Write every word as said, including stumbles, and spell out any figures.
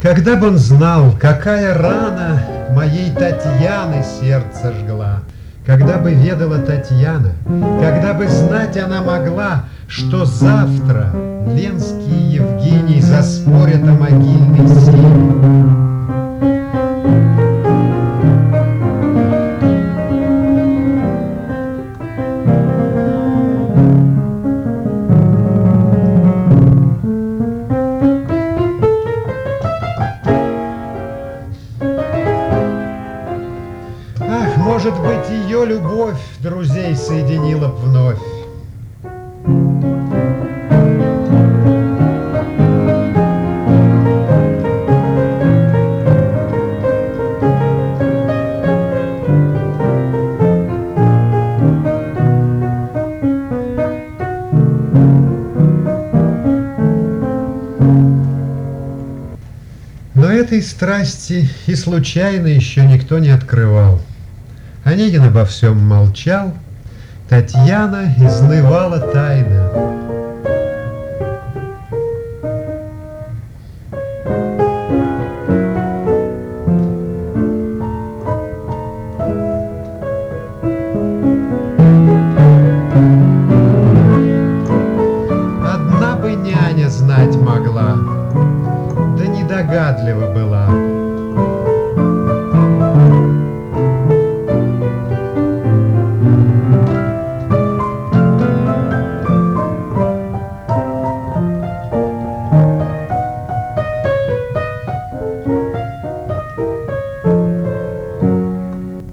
Когда бы он знал, какая рана моей Татьяны сердце жгла, когда бы ведала Татьяна, когда бы знать она могла, что завтра Ленский и Евгений заспорят о могильной силе. Ах, может быть, ее любовь друзей соединила б вновь. Но этой страсти и случайно еще никто не открывал. Онегин обо всем молчал, Татьяна изнывала тайно.